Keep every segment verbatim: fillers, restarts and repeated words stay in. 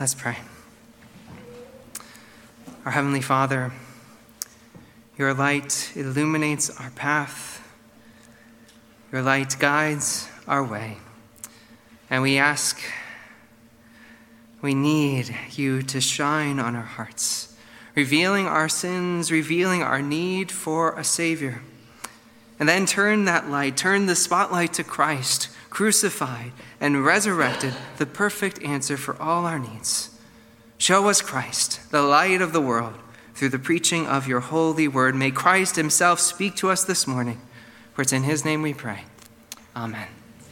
Let's pray. Our Heavenly Father, your light illuminates our path. Your light guides our way. And we ask, we need you to shine on our hearts, revealing our sins, revealing our need for a Savior. And then turn that light, turn the spotlight to Christ, crucified and resurrected, the perfect answer for all our needs. Show us Christ, the light of the world, through the preaching of your holy word. May Christ himself speak to us this morning, for it's in his name we pray. Amen.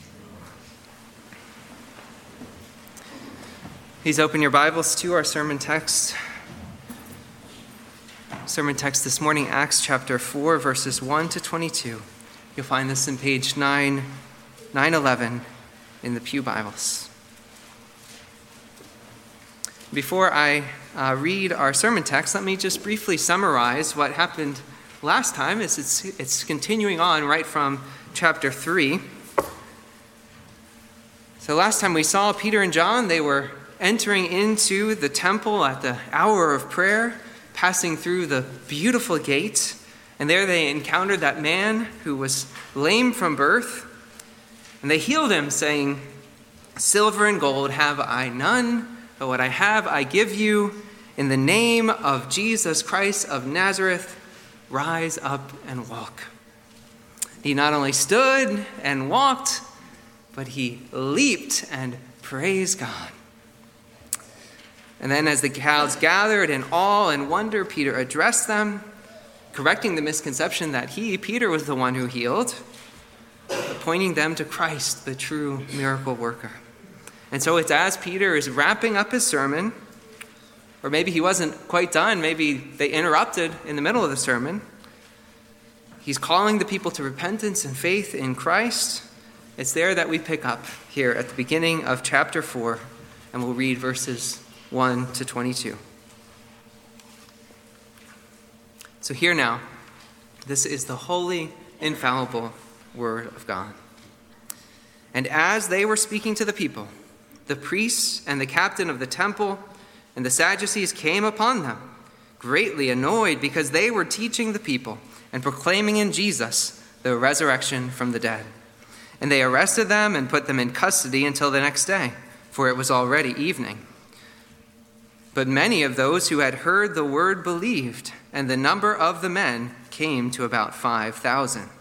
Please open your Bibles to our sermon text. Sermon text this morning, Acts chapter four, verses one to twenty-two. You'll find this in page nine eleven in the Pew Bibles. Before I uh, read our sermon text, let me just briefly summarize what happened last time. As it's, it's continuing on right from chapter three. So last time we saw Peter and John, they were entering into the temple at the hour of prayer, passing through the beautiful gate, and there they encountered that man who was lame from birth, and they healed him, saying, "Silver and gold have I none, but what I have I give you. In the name of Jesus Christ of Nazareth, rise up and walk." He not only stood and walked, but he leaped and praised God. And then as the crowds gathered in awe and wonder, Peter addressed them, correcting the misconception that he, Peter, was the one who healed, pointing them to Christ, the true miracle worker. And so it's as Peter is wrapping up his sermon, or maybe he wasn't quite done, maybe they interrupted in the middle of the sermon. He's calling the people to repentance and faith in Christ. It's there that we pick up here at the beginning of chapter four, and we'll read verses one to twenty-two. So here now, this is the holy, infallible word of God. And as they were speaking to the people, the priests and the captain of the temple and the Sadducees came upon them, greatly annoyed because they were teaching the people and proclaiming in Jesus the resurrection from the dead. And they arrested them and put them in custody until the next day, for it was already evening. But many of those who had heard the word believed, and the number of the men came to about five thousand.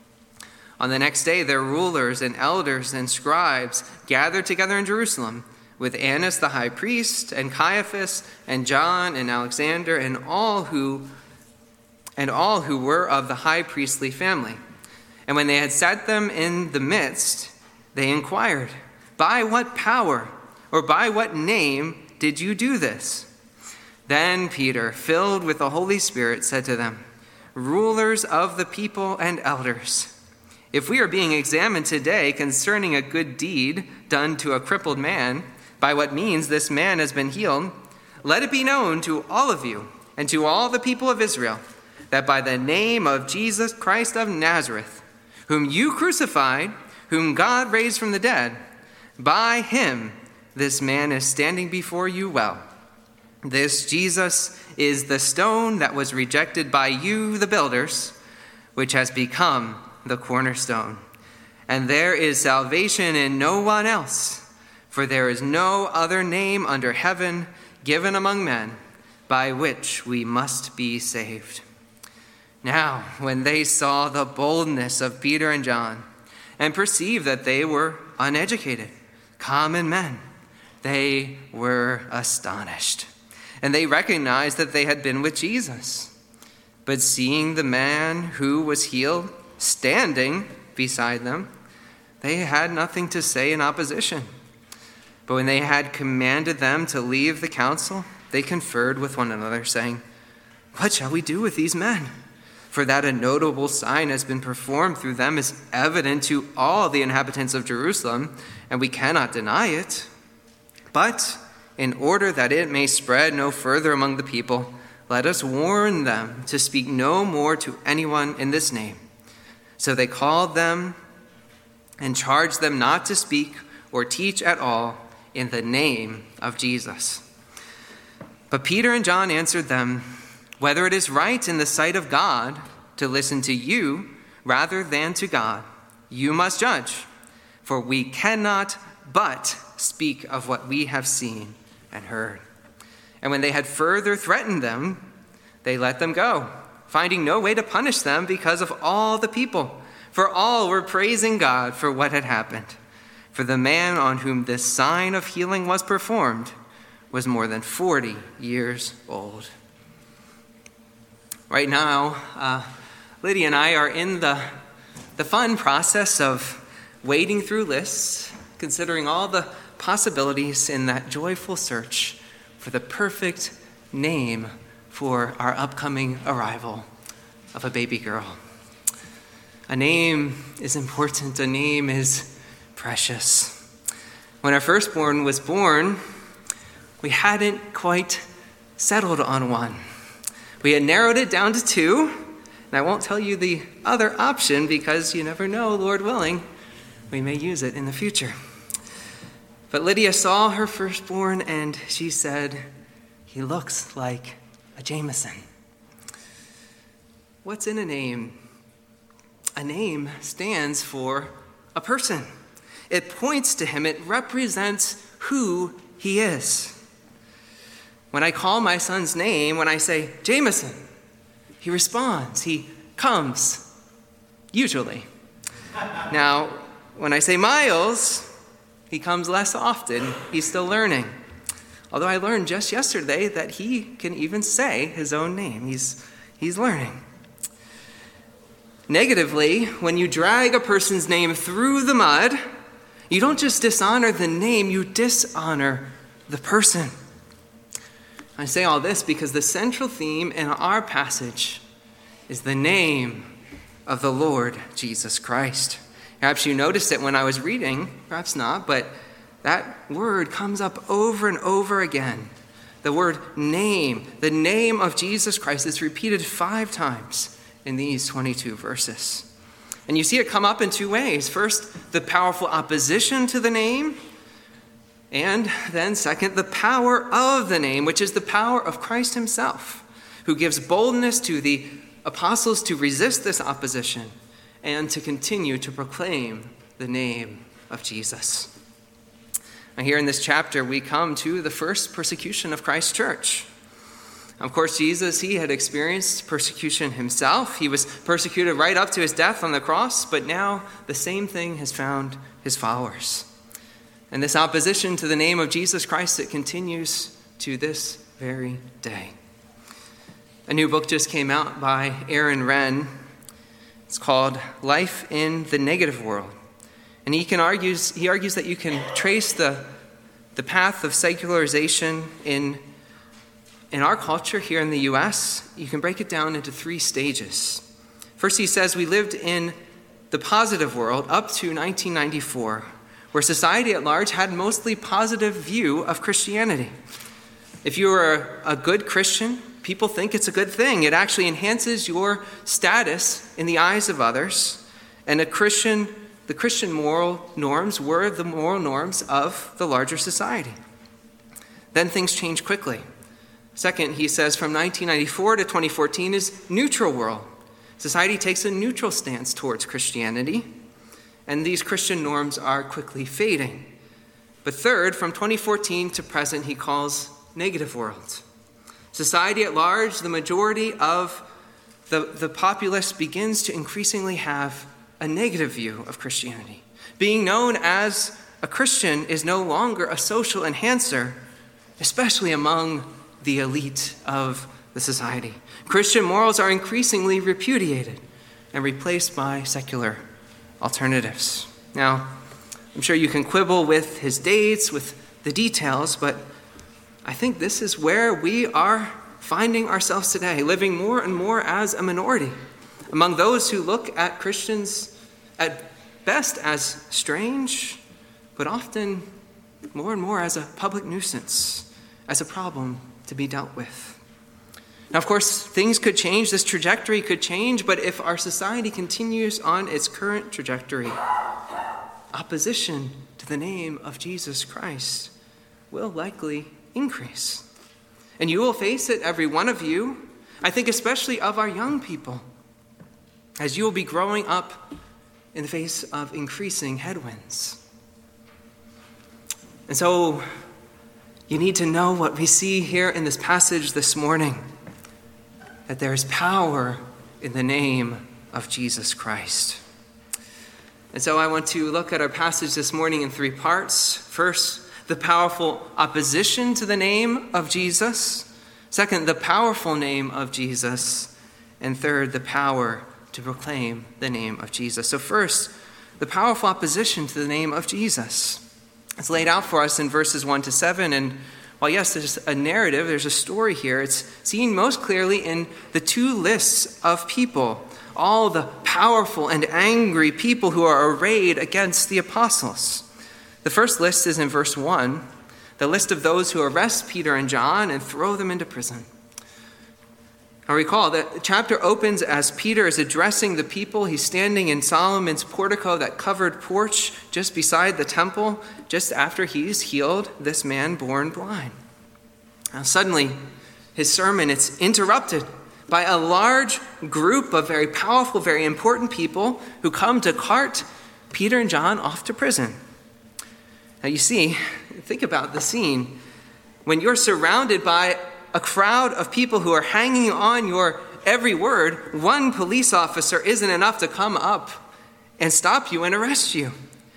On the next day, their rulers and elders and scribes gathered together in Jerusalem with Annas the high priest and Caiaphas and John and Alexander and all who and all who were of the high priestly family. And when they had set them in the midst, they inquired, "By what power or by what name did you do this?" Then Peter, filled with the Holy Spirit, said to them, "Rulers of the people and elders, if we are being examined today concerning a good deed done to a crippled man, by what means this man has been healed, let it be known to all of you and to all the people of Israel that by the name of Jesus Christ of Nazareth, whom you crucified, whom God raised from the dead, by him this man is standing before you well. This Jesus is the stone that was rejected by you, the builders, which has become the cornerstone. And there is salvation in no one else, for there is no other name under heaven given among men by which we must be saved." Now, when they saw the boldness of Peter and John and perceived that they were uneducated, common men, they were astonished. And they recognized that they had been with Jesus. But seeing the man who was healed standing beside them, they had nothing to say in opposition. But when they had commanded them to leave the council, they conferred with one another, saying, "What shall we do with these men? For that a notable sign has been performed through them is evident to all the inhabitants of Jerusalem, and we cannot deny it. But in order that it may spread no further among the people, let us warn them to speak no more to anyone in this name." So they called them and charged them not to speak or teach at all in the name of Jesus." But Peter and John answered them, "Whether it is right in the sight of God to listen to you rather than to God, you must judge. For we cannot but speak of what we have seen and heard." And when they had further threatened them, they let them go, finding no way to punish them because of all the people. For all were praising God for what had happened. For the man on whom this sign of healing was performed was more than forty years old. Right now, uh, Lydia and I are in the, the fun process of wading through lists, considering all the possibilities in that joyful search for the perfect name for our upcoming arrival of a baby girl. A name is important. A name is precious. When our firstborn was born, we hadn't quite settled on one. We had narrowed it down to two, and I won't tell you the other option because you never know, Lord willing, we may use it in the future. But Lydia saw her firstborn and she said, "He looks like a Jameson." What's in a name? A name stands for a person. It points to him. It represents who he is. When I call my son's name, when I say Jameson, he responds. He comes, usually. Now, when I say Miles, he comes less often. He's still learning. Although I learned just yesterday that he can even say his own name. He's, he's learning. Negatively, when you drag a person's name through the mud, you don't just dishonor the name, you dishonor the person. I say all this because the central theme in our passage is the name of the Lord Jesus Christ. Perhaps you noticed it when I was reading, perhaps not, but that word comes up over and over again. The word name, the name of Jesus Christ, is repeated five times in these twenty-two verses. And you see it come up in two ways. First, the powerful opposition to the name, and then second, the power of the name, which is the power of Christ himself, who gives boldness to the apostles to resist this opposition and to continue to proclaim the name of Jesus. Now, here in this chapter, we come to the first persecution of Christ's church. Of course, Jesus, he had experienced persecution himself. He was persecuted right up to his death on the cross, but now the same thing has found his followers. And this opposition to the name of Jesus Christ, it continues to this very day. A new book just came out by Aaron Renn. It's called Life in the Negative World. And he can argues he argues that you can trace the, the path of secularization in, in our culture here in the U S. You can break it down into three stages. First, he says we lived in the positive world up to nineteen ninety-four, where society at large had mostly positive view of Christianity. If you are a good Christian, people think it's a good thing. It actually enhances your status in the eyes of others. And a Christian, the Christian moral norms were the moral norms of the larger society. Then things change quickly. Second, he says from nineteen ninety-four to twenty fourteen is neutral world. Society takes a neutral stance towards Christianity, and these Christian norms are quickly fading. But third, from twenty fourteen to present, he calls negative world. Society at large, the majority of the, the populace begins to increasingly have a negative view of Christianity. Being known as a Christian is no longer a social enhancer, especially among the elite of the society. Christian morals are increasingly repudiated and replaced by secular alternatives. Now, I'm sure you can quibble with his dates, with the details, but I think this is where we are finding ourselves today, living more and more as a minority among those who look at Christians at best as strange, but often more and more as a public nuisance, as a problem to be dealt with. Now, of course, things could change, this trajectory could change, but if our society continues on its current trajectory, opposition to the name of Jesus Christ will likely increase. And you will face it, every one of you, I think especially of our young people, as you will be growing up in the face of increasing headwinds. And so you need to know what we see here in this passage this morning, that there is power in the name of Jesus Christ. And so I want to look at our passage this morning in three parts. First, the powerful opposition to the name of Jesus. Second, the powerful name of Jesus. And third, the power to proclaim the name of Jesus. So first, the powerful opposition to the name of Jesus. It's laid out for us in verses one to seven. And while yes, there's a narrative, there's a story here, it's seen most clearly in the two lists of people, all the powerful and angry people who are arrayed against the apostles. The first list is in verse one, the list of those who arrest Peter and John and throw them into prison. Now recall that the chapter opens as Peter is addressing the people. He's standing in Solomon's portico, that covered porch just beside the temple, just after he's healed this man born blind. Now suddenly, his sermon, it's interrupted by a large group of very powerful, very important people who come to cart Peter and John off to prison. Now you see, think about the scene. When you're surrounded by a crowd of people who are hanging on your every word, one police officer isn't enough to come up and stop you and arrest you.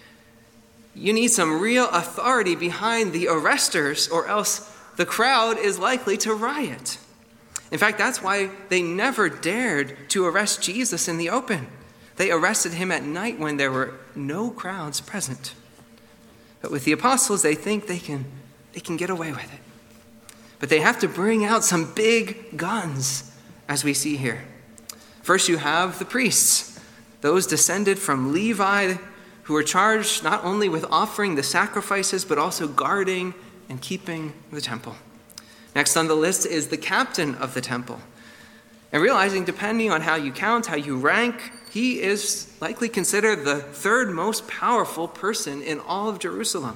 You need some real authority behind the arresters, or else the crowd is likely to riot. In fact, that's why they never dared to arrest Jesus in the open. They arrested him at night when there were no crowds present. But with the apostles, they think they can, they can get away with it. But they have to bring out some big guns, as we see here. First, you have the priests, those descended from Levi, who are charged not only with offering the sacrifices, but also guarding and keeping the temple. Next on the list is the captain of the temple. And realizing, depending on how you count, how you rank, he is likely considered the third most powerful person in all of Jerusalem.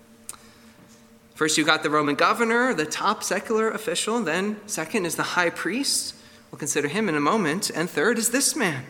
First, you got the Roman governor, the top secular official. Then, second is the high priest. We'll consider him in a moment. And third is this man.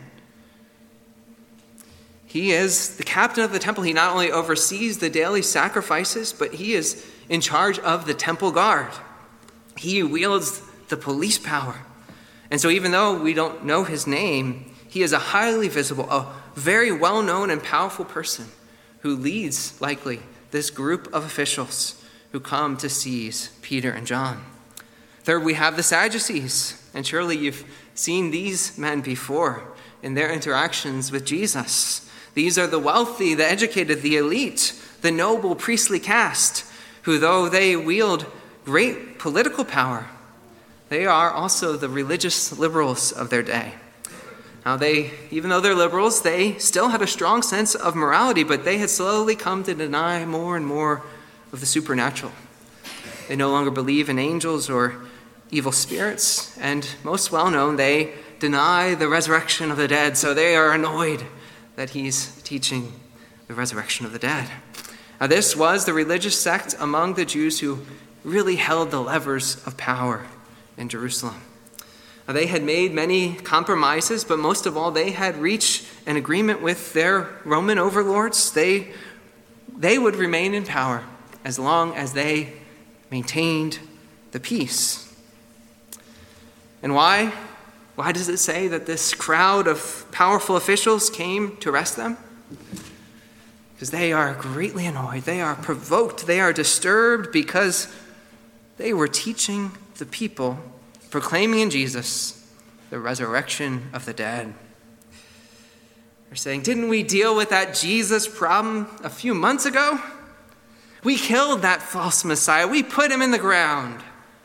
He is the captain of the temple. He not only oversees the daily sacrifices, but he is in charge of the temple guard. He wields the police power. And so even though we don't know his name, he is a highly visible, a very well-known and powerful person who leads, likely, this group of officials who come to seize Peter and John. Third, we have the Sadducees. And surely you've seen these men before in their interactions with Jesus. These are the wealthy, the educated, the elite, the noble priestly caste, who though they wield great political power, they are also the religious liberals of their day. Now they, even though they're liberals, they still had a strong sense of morality, but they had slowly come to deny more and more of the supernatural. They no longer believe in angels or evil spirits, and most well known, they deny the resurrection of the dead, so they are annoyed that he's teaching the resurrection of the dead. Now this was the religious sect among the Jews who really held the levers of power in Jerusalem. Now, they had made many compromises, but most of all, they had reached an agreement with their Roman overlords. They, they would remain in power as long as they maintained the peace. And why? Why does it say that this crowd of powerful officials came to arrest them? Because they are greatly annoyed. They are provoked. They are disturbed because they were teaching the people, proclaiming in Jesus the resurrection of the dead. They're saying, didn't we deal with that Jesus problem a few months ago? We killed that false Messiah. We put him in the ground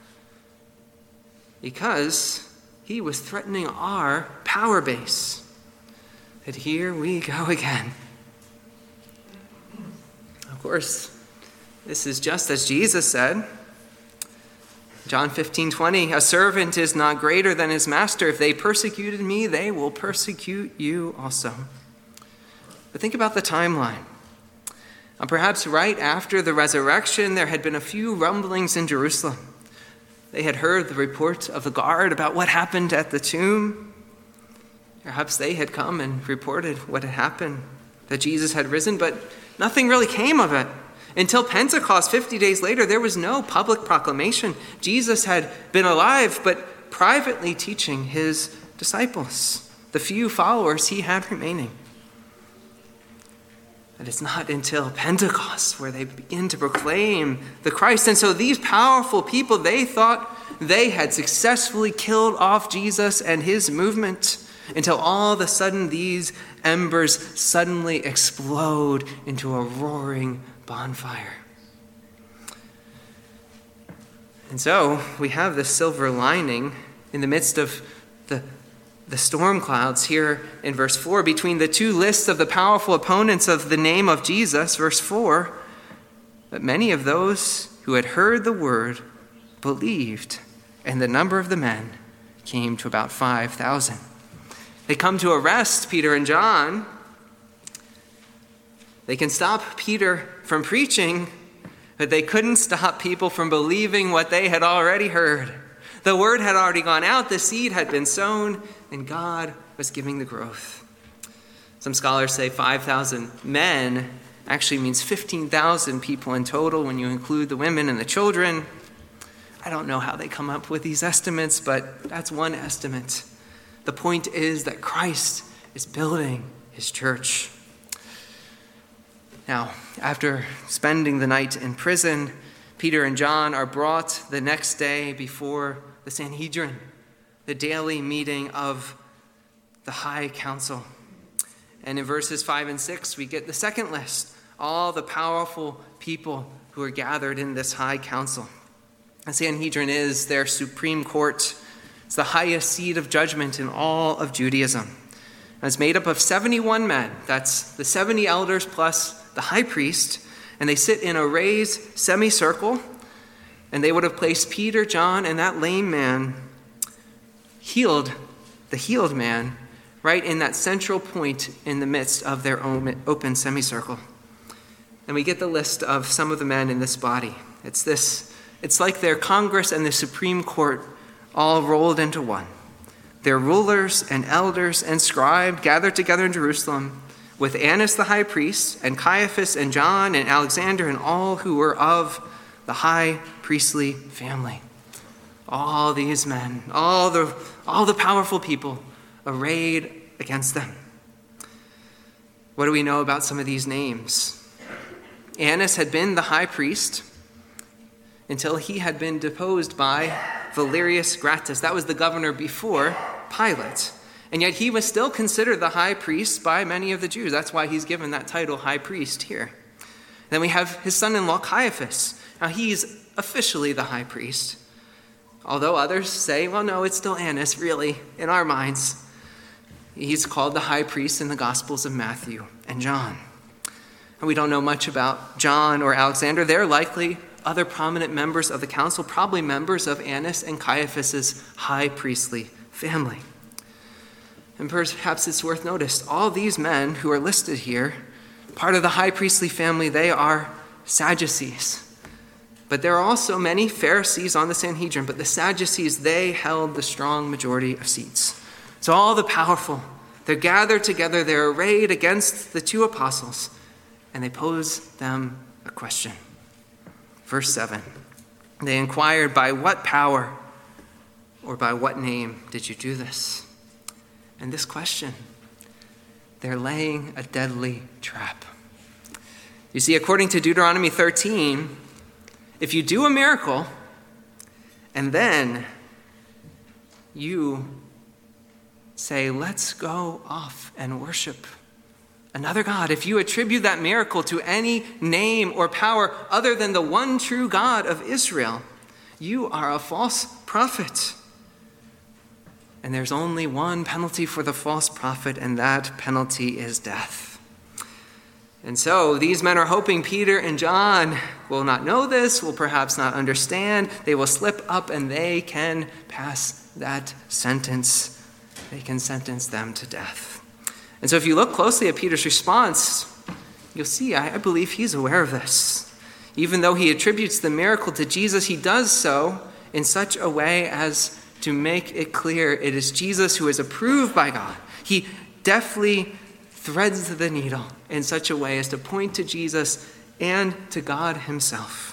because he was threatening our power base. That here we go again. Of course, this is just as Jesus said. John fifteen twenty, a servant is not greater than his master. If they persecuted me, they will persecute you also. But think about the timeline. Uh, perhaps right after the resurrection, there had been a few rumblings in Jerusalem. They had heard the report of the guard about what happened at the tomb. Perhaps they had come and reported what had happened, that Jesus had risen, but nothing really came of it. Until Pentecost, fifty days later, there was no public proclamation. Jesus had been alive, but privately teaching his disciples, the few followers he had remaining. And it's not until Pentecost where they begin to proclaim the Christ. And so these powerful people, they thought they had successfully killed off Jesus and his movement, until all of a sudden these embers suddenly explode into a roaring bonfire. And so we have this silver lining in the midst of the The storm clouds here in verse four, between the two lists of the powerful opponents of the name of Jesus, verse four, but many of those who had heard the word believed, and the number of the men came to about five thousand. They come to arrest Peter and John. They can stop Peter from preaching, but they couldn't stop people from believing what they had already heard. The word had already gone out, the seed had been sown, and God was giving the growth. Some scholars say five thousand men actually means fifteen thousand people in total when you include the women and the children. I don't know how they come up with these estimates, but that's one estimate. The point is that Christ is building his church. Now, after spending the night in prison, Peter and John are brought the next day before the Sanhedrin, the daily meeting of the high council. And in verses five and six, we get the second list, all the powerful people who are gathered in this high council. The Sanhedrin is their supreme court. It's the highest seat of judgment in all of Judaism. And it's made up of seventy-one men. That's the seventy elders plus the high priest. And they sit in a raised semicircle. And they would have placed Peter, John, and that lame man, healed, the healed man, right in that central point in the midst of their own open semicircle. And we get the list of some of the men in this body. It's this, it's like their Congress and the Supreme Court all rolled into one. Their rulers and elders and scribes gathered together in Jerusalem with Annas the high priest and Caiaphas and John and Alexander and all who were of the high priestly family. All these men, all the, all the powerful people arrayed against them. What do we know about some of these names? Annas had been the high priest until he had been deposed by Valerius Gratus. That was the governor before Pilate. And yet he was still considered the high priest by many of the Jews. That's why he's given that title, high priest, here. Then we have his son-in-law, Caiaphas. Now, he's officially the high priest, although others say, well, no, it's still Annas, really, in our minds. He's called the high priest in the Gospels of Matthew and John. And we don't know much about John or Alexander. They're likely other prominent members of the council, probably members of Annas and Caiaphas' high priestly family. And perhaps it's worth notice, all these men who are listed here, part of the high priestly family, they are Sadducees. But there are also many Pharisees on the Sanhedrin, but the Sadducees, they held the strong majority of seats. So all the powerful, they're gathered together, they're arrayed against the two apostles, and they pose them a question. Verse seven, they inquired, by what power or by what name did you do this? And this question, they're laying a deadly trap. You see, according to Deuteronomy thirteen, if you do a miracle and then you say, let's go off and worship another God, if you attribute that miracle to any name or power other than the one true God of Israel, you are a false prophet. And there's only one penalty for the false prophet, and that penalty is death. And so these men are hoping Peter and John will not know this, will perhaps not understand. They will slip up and they can pass that sentence. They can sentence them to death. And so if you look closely at Peter's response, you'll see, I, I believe he's aware of this. Even though he attributes the miracle to Jesus, he does so in such a way as to make it clear it is Jesus who is approved by God. He deftly threads the needle in such a way as to point to Jesus and to God himself.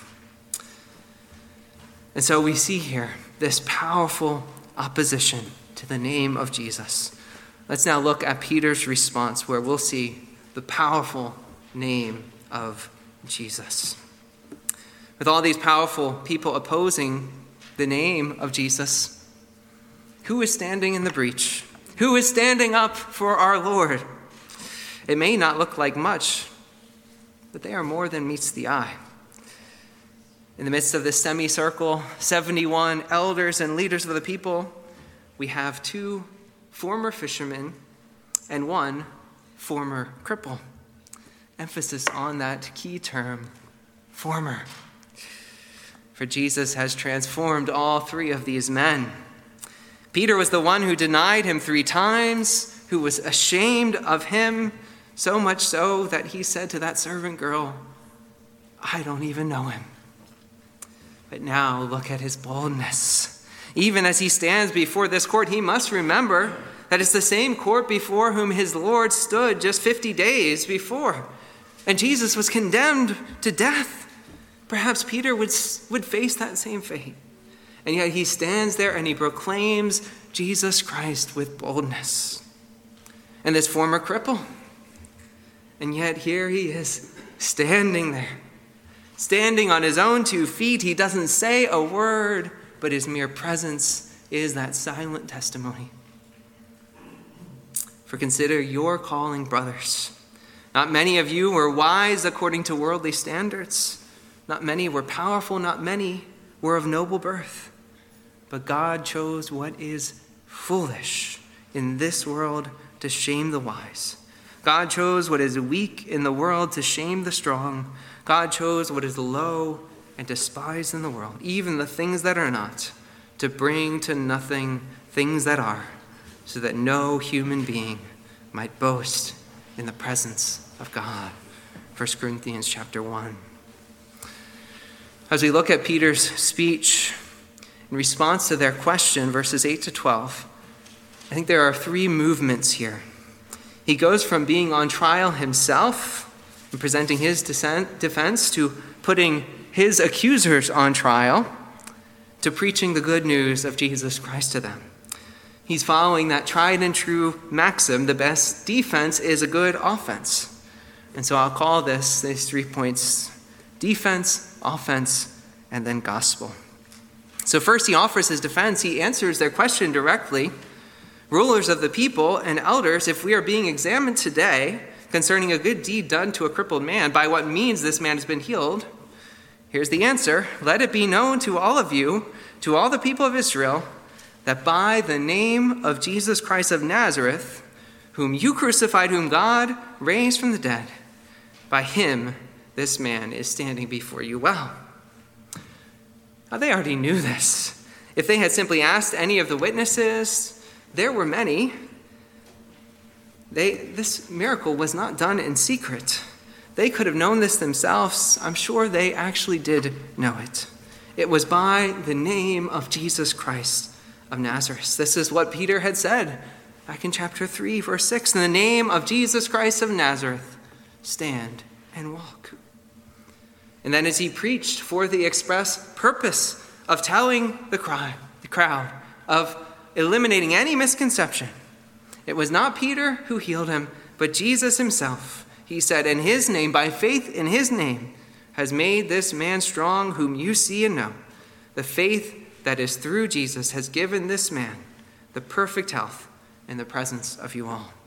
And so we see here this powerful opposition to the name of Jesus. Let's now look at Peter's response, where we'll see the powerful name of Jesus. With all these powerful people opposing the name of Jesus, who is standing in the breach? Who is standing up for our Lord? It may not look like much, but they are more than meets the eye. In the midst of this semicircle, seventy-one elders and leaders of the people, we have two former fishermen and one former cripple. Emphasis on that key term, former. For Jesus has transformed all three of these men. Peter was the one who denied him three times, who was ashamed of him, so much so that he said to that servant girl, I don't even know him. But now look at his boldness. Even as he stands before this court, he must remember that it's the same court before whom his Lord stood just fifty days before. And Jesus was condemned to death. Perhaps Peter would, would face that same fate. And yet he stands there and he proclaims Jesus Christ with boldness. And this former cripple. And yet here he is standing there. Standing on his own two feet. He doesn't say a word, but his mere presence is that silent testimony. For consider your calling, brothers. Not many of you were wise according to worldly standards. Not many were powerful. Not many were of noble birth. But God chose what is foolish in this world to shame the wise. God chose what is weak in the world to shame the strong. God chose what is low and despised in the world, even the things that are not, to bring to nothing things that are, so that no human being might boast in the presence of God. First Corinthians chapter one. As we look at Peter's speech in response to their question, verses eight to twelve, I think there are three movements here. He goes from being on trial himself and presenting his defense to putting his accusers on trial to preaching the good news of Jesus Christ to them. He's following that tried and true maxim, the best defense is a good offense. And so I'll call this, these three points, defense, offense, and then gospel. So first he offers his defense. He answers their question directly. Rulers of the people and elders, if we are being examined today concerning a good deed done to a crippled man, by what means this man has been healed, here's the answer. Let it be known to all of you, to all the people of Israel, that by the name of Jesus Christ of Nazareth, whom you crucified, whom God raised from the dead, by him this man is standing before you well. Now, they already knew this. If they had simply asked any of the witnesses, there were many. They, this miracle was not done in secret. They could have known this themselves. I'm sure they actually did know it. It was by the name of Jesus Christ of Nazareth. This is what Peter had said back in chapter three, verse six. In the name of Jesus Christ of Nazareth, stand and walk. And then as he preached for the express purpose of telling the crowd, the crowd, of eliminating any misconception, it was not Peter who healed him, but Jesus himself. He said, in his name, by faith in his name, has made this man strong whom you see and know. The faith that is through Jesus has given this man the perfect health in the presence of you all.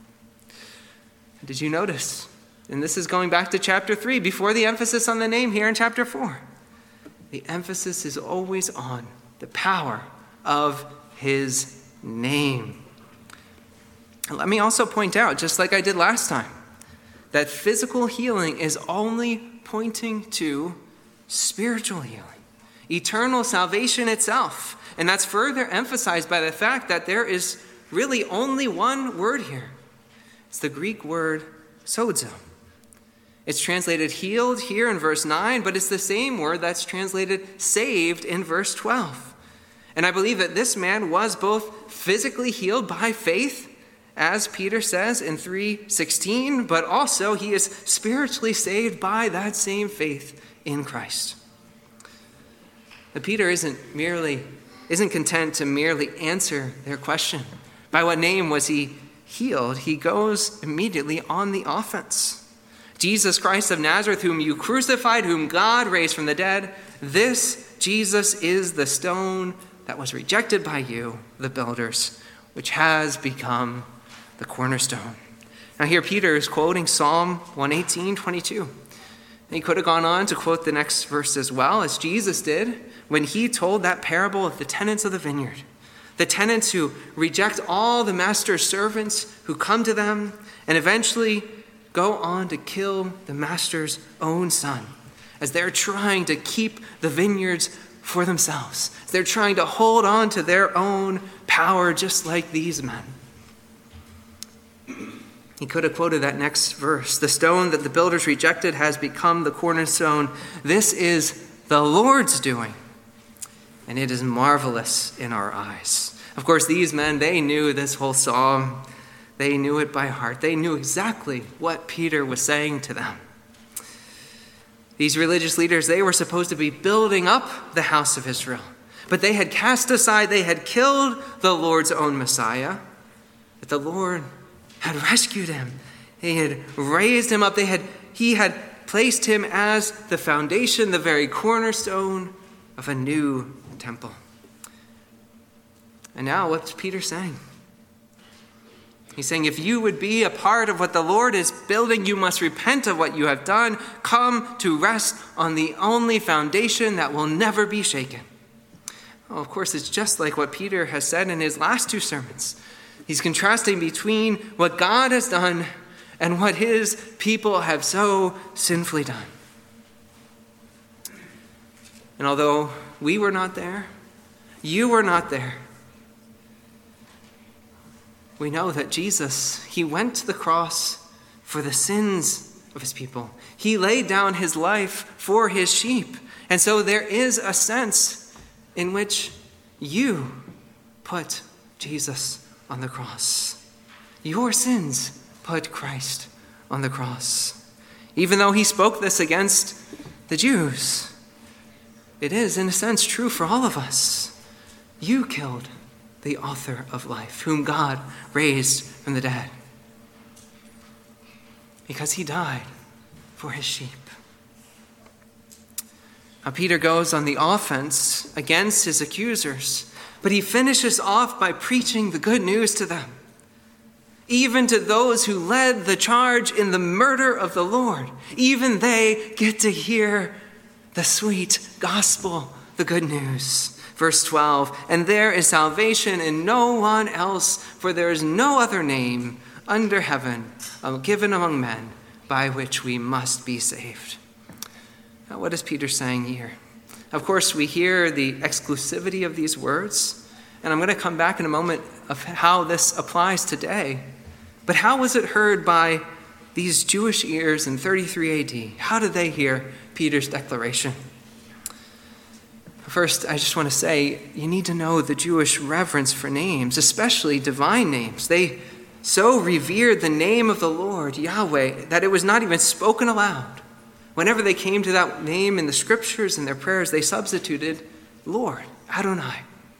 Did you notice? And this is going back to chapter three, before the emphasis on the name here in chapter four. The emphasis is always on the power of his name. And let me also point out, just like I did last time, that physical healing is only pointing to spiritual healing, eternal salvation itself. And that's further emphasized by the fact that there is really only one word here. It's the Greek word sozo. It's translated healed here in verse nine, but it's the same word that's translated saved in verse twelve. And I believe that this man was both physically healed by faith, as Peter says in three sixteen, but also he is spiritually saved by that same faith in Christ. But Peter isn't merely isn't content to merely answer their question. By what name was he healed? He goes immediately on the offense. Jesus Christ of Nazareth, whom you crucified, whom God raised from the dead, this Jesus is the stone that was rejected by you, the builders, which has become the cornerstone. Now here Peter is quoting Psalm one eighteen, twenty-two. And he could have gone on to quote the next verse as well, as Jesus did when he told that parable of the tenants of the vineyard. The tenants who reject all the master's servants who come to them and eventually go on to kill the master's own son as they're trying to keep the vineyards for themselves. They're trying to hold on to their own power just like these men. He could have quoted that next verse. The stone that the builders rejected has become the cornerstone. This is the Lord's doing, and it is marvelous in our eyes. Of course, these men, they knew this whole psalm. They knew it by heart. They knew exactly what Peter was saying to them. These religious leaders, they were supposed to be building up the house of Israel, but they had cast aside, they had killed the Lord's own Messiah, but the Lord had rescued him. He had raised him up. They had, he had placed him as the foundation, the very cornerstone of a new temple. And now what's Peter saying? He's saying, if you would be a part of what the Lord is building, you must repent of what you have done. Come to rest on the only foundation that will never be shaken. Well, of course, it's just like what Peter has said in his last two sermons. He's contrasting between what God has done and what his people have so sinfully done. And although we were not there, you were not there, we know that Jesus, he went to the cross for the sins of his people. He laid down his life for his sheep. And so there is a sense in which you put Jesus on the cross. Your sins put Christ on the cross. Even though he spoke this against the Jews, it is, in a sense, true for all of us. You killed the author of life, whom God raised from the dead, because he died for his sheep. Now, Peter goes on the offense against his accusers, but he finishes off by preaching the good news to them, even to those who led the charge in the murder of the Lord. Even they get to hear the sweet gospel, the good news. Verse twelve, and there is salvation in no one else, for there is no other name under heaven given among men by which we must be saved. Now, what is Peter saying here? Of course, we hear the exclusivity of these words, and I'm going to come back in a moment of how this applies today. But how was it heard by these Jewish ears in thirty-three A D? How did they hear Peter's declaration? First, I just want to say, you need to know the Jewish reverence for names, especially divine names. They so revered the name of the Lord, Yahweh, that it was not even spoken aloud. Whenever they came to that name in the scriptures and their prayers, they substituted Lord, Adonai.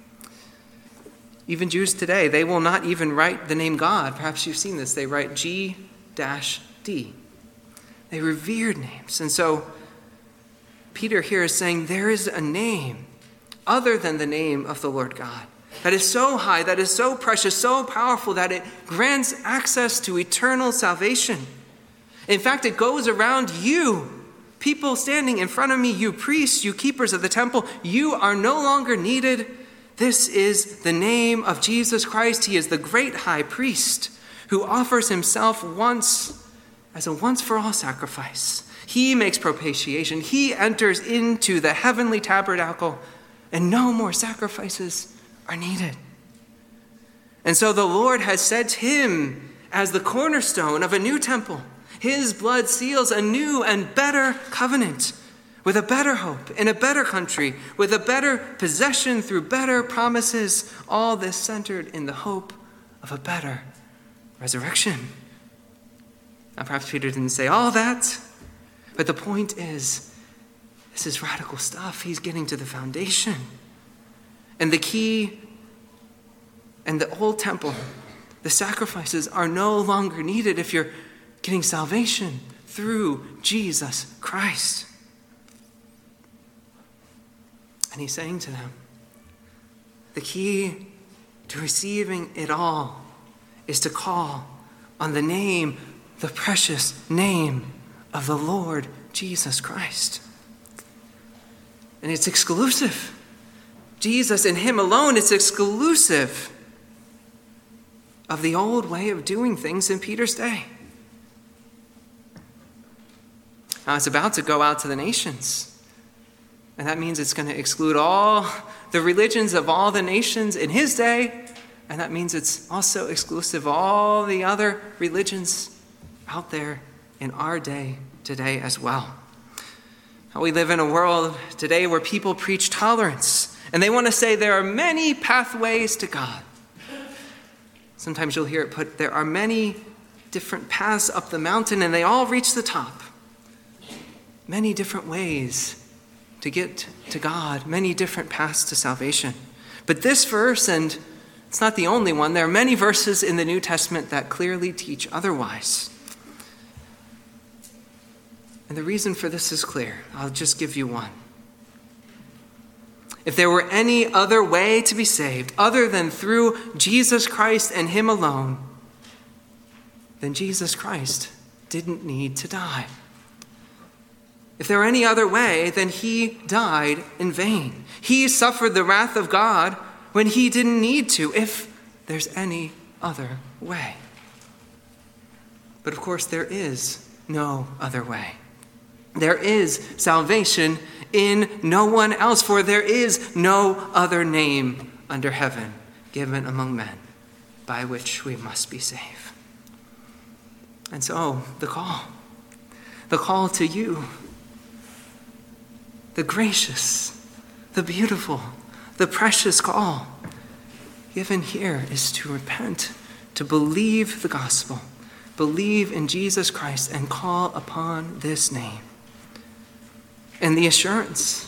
Even Jews today, they will not even write the name God. Perhaps you've seen this. They write G D. They revered names. And so Peter here is saying there is a name other than the name of the Lord God that is so high, that is so precious, so powerful that it grants access to eternal salvation. In fact, it goes around you, people standing in front of me, you priests, you keepers of the temple. You are no longer needed. This is the name of Jesus Christ. He is the great high priest who offers himself once as a once-for-all sacrifice. He makes propitiation. He enters into the heavenly tabernacle, and no more sacrifices are needed. And so the Lord has set him as the cornerstone of a new temple. His blood seals a new and better covenant with a better hope in a better country, with a better possession through better promises, all this centered in the hope of a better resurrection. Now, perhaps Peter didn't say all that, but the point is, this is radical stuff. He's getting to the foundation. And the key and the old temple, the sacrifices are no longer needed if you're getting salvation through Jesus Christ. And he's saying to them, the key to receiving it all is to call on the name, the precious name of the Lord Jesus Christ. And it's exclusive. Jesus and him alone is exclusive of the old way of doing things in Peter's day. Now it's about to go out to the nations. And that means it's going to exclude all the religions of all the nations in his day. And that means it's also exclusive of all the other religions out there in our day today as well. We live in a world today where people preach tolerance. And they want to say there are many pathways to God. Sometimes you'll hear it put, there are many different paths up the mountain and they all reach the top. Many different ways to get to God, many different paths to salvation. But this verse, and it's not the only one, there are many verses in the New Testament that clearly teach otherwise. And the reason for this is clear. I'll just give you one. If there were any other way to be saved other than through Jesus Christ and him alone, then Jesus Christ didn't need to die. If there were any other way, then he died in vain. He suffered the wrath of God when he didn't need to, if there's any other way. But of course, there is no other way. There is salvation in no one else, for there is no other name under heaven given among men by which we must be saved. And so, the call, the call to you, the gracious, the beautiful, the precious call given here is to repent, to believe the gospel, believe in Jesus Christ, and call upon this name. And the assurance,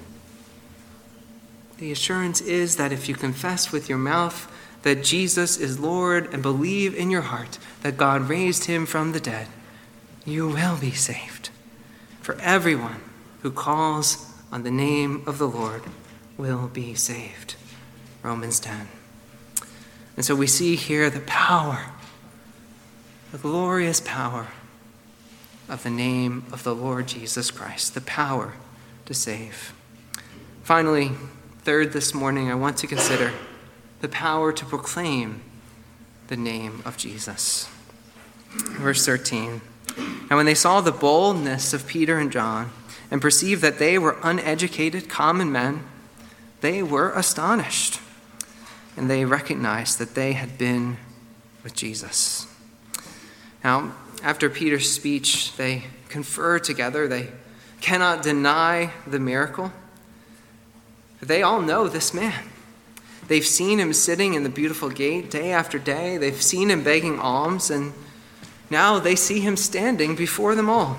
the assurance is that if you confess with your mouth that Jesus is Lord and believe in your heart that God raised him from the dead, you will be saved. For everyone who calls on the name of the Lord will be saved. Romans ten. And so we see here the power, the glorious power of the name of the Lord Jesus Christ, the power to save. Finally, third this morning, I want to consider the power to proclaim the name of Jesus. Verse thirteen. Now when they saw the boldness of Peter and John and perceived that they were uneducated common men, they were astonished, and they recognized that they had been with Jesus. Now, after Peter's speech, they confer together. They cannot deny the miracle. They all know this man. They've seen him sitting in the beautiful gate day after day. They've seen him begging alms, and now they see him standing before them all.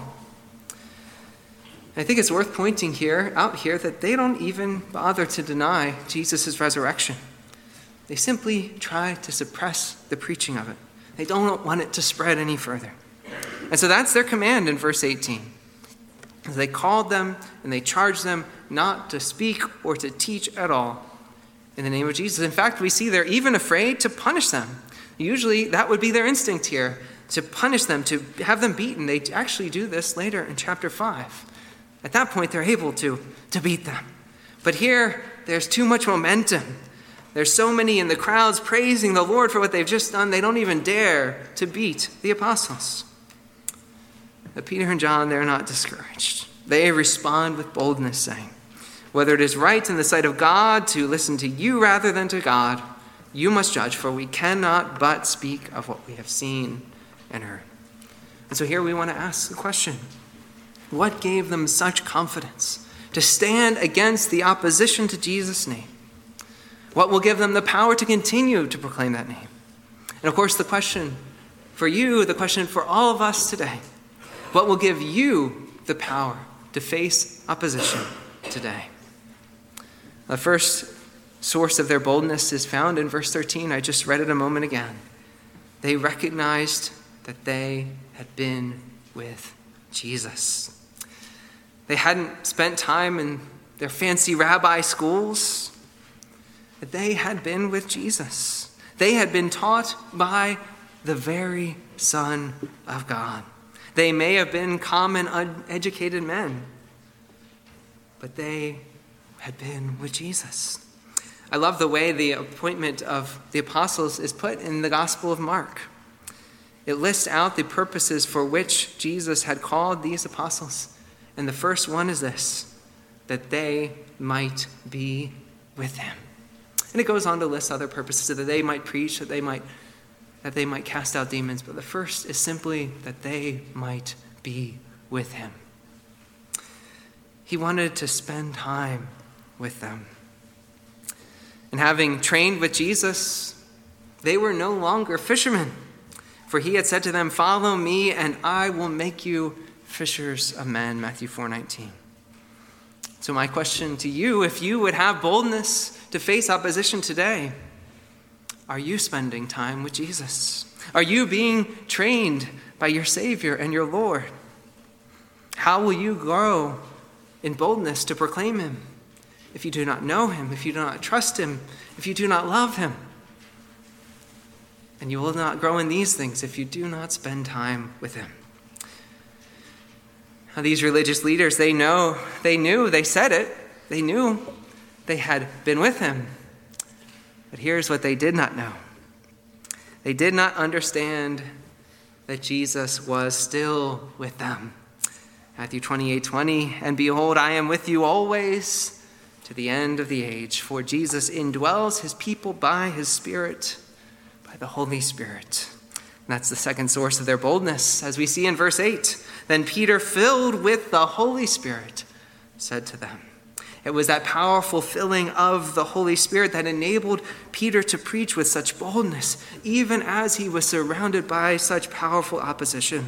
I think it's worth pointing here, out here, that they don't even bother to deny Jesus' resurrection. They simply try to suppress the preaching of it. They don't want it to spread any further. And so that's their command in verse eighteen. They called them and they charged them not to speak or to teach at all in the name of Jesus. In fact, we see they're even afraid to punish them. Usually that would be their instinct here, to punish them, to have them beaten. They actually do this later in chapter five. At that point, they're able to, to beat them. But here, there's too much momentum. There's so many in the crowds praising the Lord for what they've just done, they don't even dare to beat the apostles. But Peter and John, they're not discouraged. They respond with boldness, saying, whether it is right in the sight of God to listen to you rather than to God, you must judge, for we cannot but speak of what we have seen and heard. And so here we want to ask the question, what gave them such confidence to stand against the opposition to Jesus' name? What will give them the power to continue to proclaim that name? And of course, the question for you, the question for all of us today, what will give you the power to face opposition today? The first source of their boldness is found in verse thirteen. I just read it a moment again. They recognized that they had been with Jesus. They hadn't spent time in their fancy rabbi schools, but they had been with Jesus. They had been taught by the very Son of God. They may have been common, uneducated men, but they had been with Jesus. I love the way the appointment of the apostles is put in the Gospel of Mark. It lists out the purposes for which Jesus had called these apostles. And the first one is this, that they might be with him. And it goes on to list other purposes, so that they might preach, that they might, that they might cast out demons. But the first is simply that they might be with him. He wanted to spend time with them. And having trained with Jesus, they were no longer fishermen. For he had said to them, "Follow me, and I will make you fishers of men," Matthew four nineteen. So my question to you, if you would have boldness to face opposition today, are you spending time with Jesus? Are you being trained by your Savior and your Lord? How will you grow in boldness to proclaim him if you do not know him, if you do not trust him, if you do not love him? And you will not grow in these things if you do not spend time with him. Now, these religious leaders, they know, they knew, they said it, they knew they had been with him. But here's what they did not know. They did not understand that Jesus was still with them. Matthew twenty-eight twenty, "And behold, I am with you always to the end of the age." For Jesus indwells his people by his Spirit, by the Holy Spirit. And that's the second source of their boldness. As we see in verse eight, "Then Peter, filled with the Holy Spirit, said to them." It was that powerful filling of the Holy Spirit that enabled Peter to preach with such boldness, even as he was surrounded by such powerful opposition.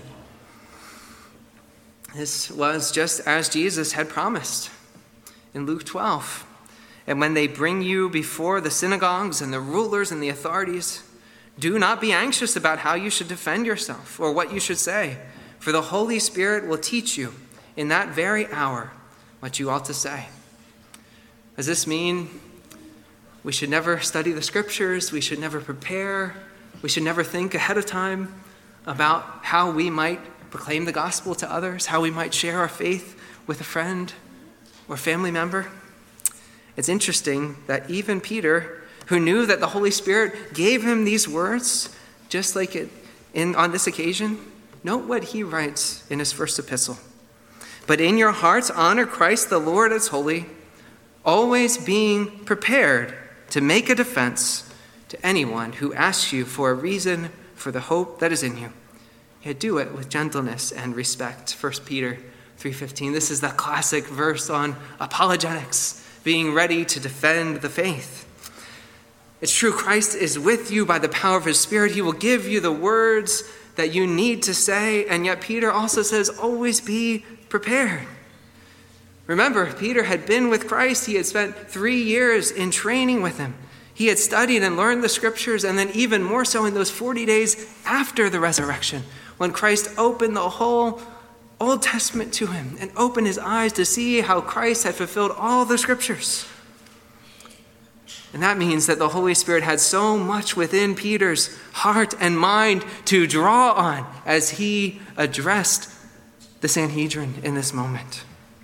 This was just as Jesus had promised in Luke twelve. "And when they bring you before the synagogues and the rulers and the authorities, do not be anxious about how you should defend yourself or what you should say, for the Holy Spirit will teach you in that very hour what you ought to say." Does this mean we should never study the scriptures? We should never prepare? We should never think ahead of time about how we might proclaim the gospel to others, how we might share our faith with a friend or family member? It's interesting that even Peter, who knew that the Holy Spirit gave him these words, just like it in on this occasion, note what he writes in his first epistle. "But in your hearts honor Christ the Lord as holy, always being prepared to make a defense to anyone who asks you for a reason for the hope that is in you. Yet do it with gentleness and respect." First Peter three fifteen. This is the classic verse on apologetics, being ready to defend the faith. It's true, Christ is with you by the power of his Spirit. He will give you the words that you need to say, and yet Peter also says, always be prepared. Remember, Peter had been with Christ. He had spent three years in training with him. He had studied and learned the scriptures, and then even more so in those forty days after the resurrection, when Christ opened the whole Old Testament to him and opened his eyes to see how Christ had fulfilled all the scriptures. And that means that the Holy Spirit had so much within Peter's heart and mind to draw on as he addressed the Sanhedrin in this moment.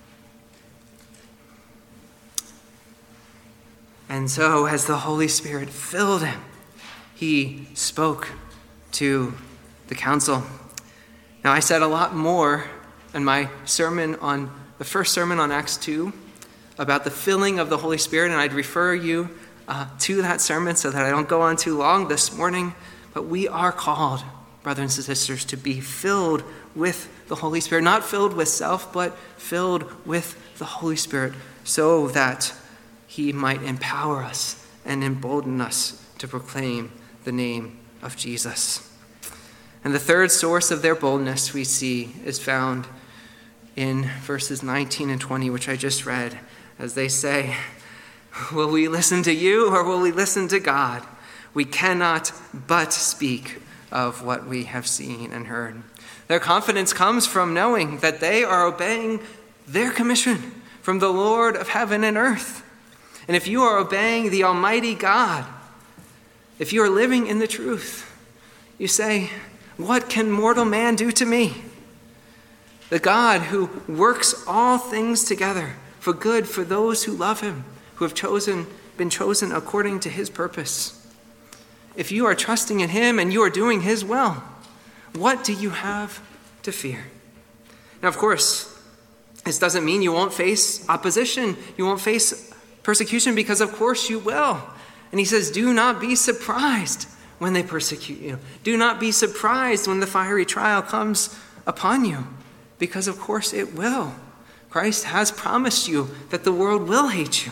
And so as the Holy Spirit filled him, he spoke to the council. Now, I said a lot more in my sermon on the first sermon on Acts two about the filling of the Holy Spirit, and I'd refer you uh, to that sermon so that I don't go on too long this morning. But we are called brothers and sisters, to be filled with the Holy Spirit, not filled with self, but filled with the Holy Spirit, so that he might empower us and embolden us to proclaim the name of Jesus. And the third source of their boldness we see is found in verses nineteen and twenty, which I just read, as they say, will we listen to you or will we listen to God? We cannot but speak of what we have seen and heard. Their confidence comes from knowing that they are obeying their commission from the Lord of heaven and earth. And if you are obeying the Almighty God, if you are living in the truth, you say, what can mortal man do to me? The God who works all things together for good for those who love him, who have chosen, been chosen according to his purpose. If you are trusting in him and you are doing his will, what do you have to fear? Now, of course, this doesn't mean you won't face opposition. You won't face persecution, because of course you will. And he says, do not be surprised when they persecute you. Do not be surprised when the fiery trial comes upon you, because of course it will. Christ has promised you that the world will hate you.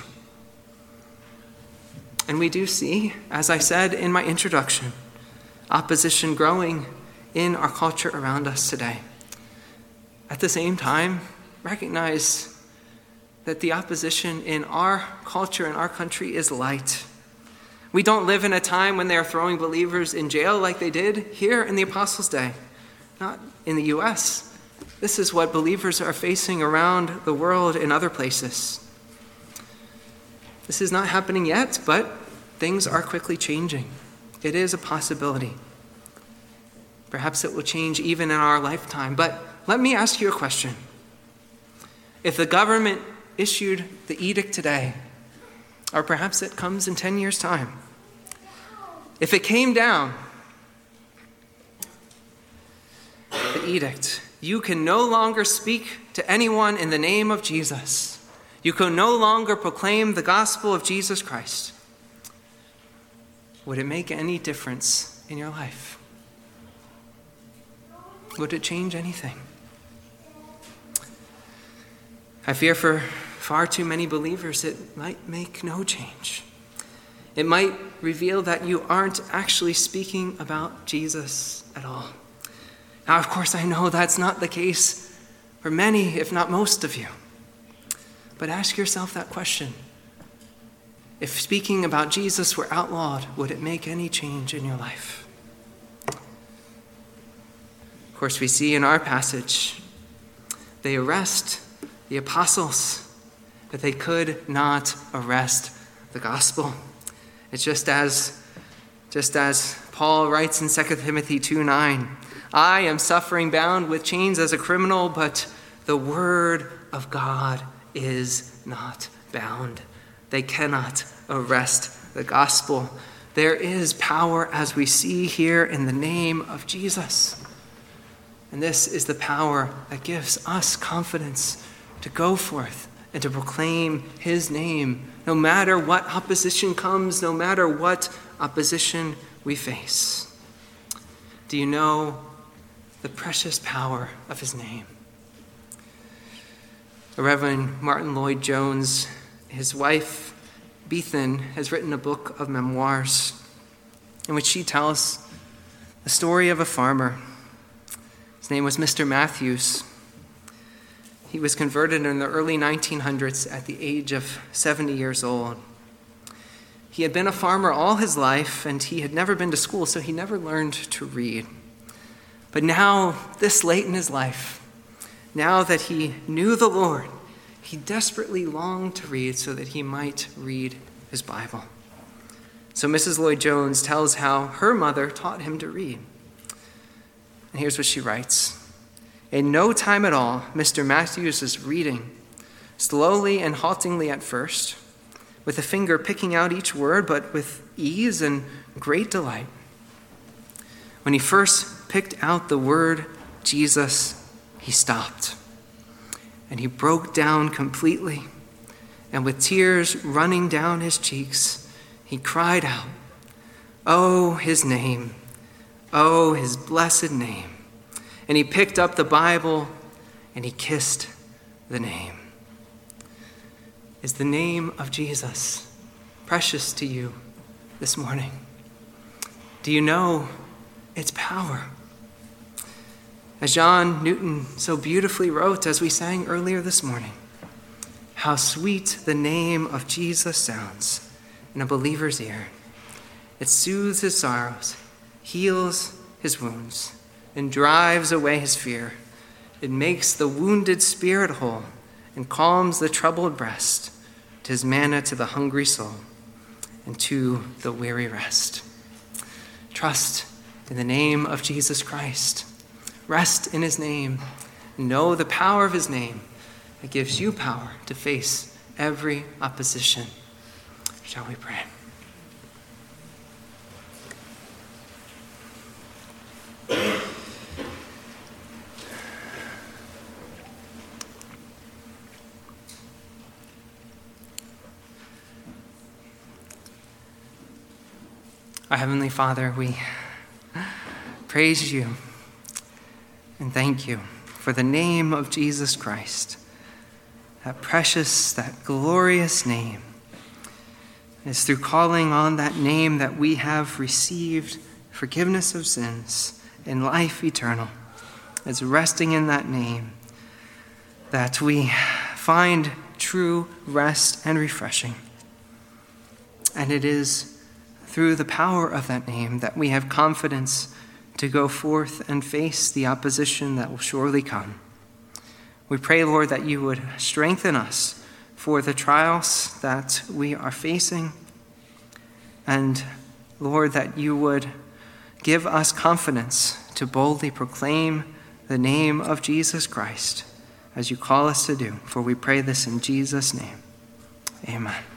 And we do see, as I said in my introduction, opposition growing in our culture around us today. At the same time, recognize that the opposition in our culture, in our country, is light. We don't live in a time when they are throwing believers in jail like they did here in the Apostles' Day, not in the U S. This is what believers are facing around the world in other places. This is not happening yet, but things are quickly changing. It is a possibility. Perhaps it will change even in our lifetime. But let me ask you a question. If the government issued the edict today, or perhaps it comes in ten years' time, if it came down, the edict, you can no longer speak to anyone in the name of Jesus. You can no longer proclaim the gospel of Jesus Christ. Would it make any difference in your life? Would it change anything? I fear for far too many believers it might make no change. It might reveal that you aren't actually speaking about Jesus at all. Now, of course, I know that's not the case for many, if not most of you. But ask yourself that question. If speaking about Jesus were outlawed, would it make any change in your life? Of course, we see in our passage, they arrest the apostles, but they could not arrest the gospel. It's just as, just as Paul writes in Second Timothy two nine, I am suffering bound with chains as a criminal, but the word of God is not bound. They cannot arrest the gospel. There is power, as we see here, in the name of Jesus. And this is the power that gives us confidence to go forth and to proclaim his name, no matter what opposition comes, no matter what opposition we face. Do you know the precious power of his name? Reverend Martin Lloyd-Jones, his wife, Bethan, has written a book of memoirs in which she tells the story of a farmer. His name was Mister Matthews. He was converted in the early nineteen hundreds at the age of seventy years old. He had been a farmer all his life, and he had never been to school, so he never learned to read. But now, this late in his life, now that he knew the Lord, he desperately longed to read so that he might read his Bible. So Missus Lloyd-Jones tells how her mother taught him to read. And here's what she writes. In no time at all, Mister Matthews is reading, slowly and haltingly at first, with a finger picking out each word, but with ease and great delight. When he first picked out the word Jesus, he stopped, and he broke down completely, and with tears running down his cheeks, he cried out, "Oh, his name! Oh, his blessed name. And he picked up the Bible and he kissed the name. Is the name of Jesus precious to you this morning? Do you know its power? As John Newton so beautifully wrote as we sang earlier this morning, how sweet the name of Jesus sounds in a believer's ear. It soothes his sorrows, heals his wounds, and drives away his fear. It makes the wounded spirit whole and calms the troubled breast. 'Tis manna to the hungry soul and to the weary rest. Trust in the name of Jesus Christ. Rest in his name. Know the power of his name. It gives you power to face every opposition. Shall we pray? Our Heavenly Father, we praise you and thank you for the name of Jesus Christ, that precious, that glorious name. It's through calling on that name that we have received forgiveness of sins and life eternal. It's resting in that name that we find true rest and refreshing. And it is through the power of that name that we have confidence to go forth and face the opposition that will surely come. We pray, Lord, that you would strengthen us for the trials that we are facing. And, Lord, that you would give us confidence to boldly proclaim the name of Jesus Christ as you call us to do. For we pray this in Jesus' name. Amen.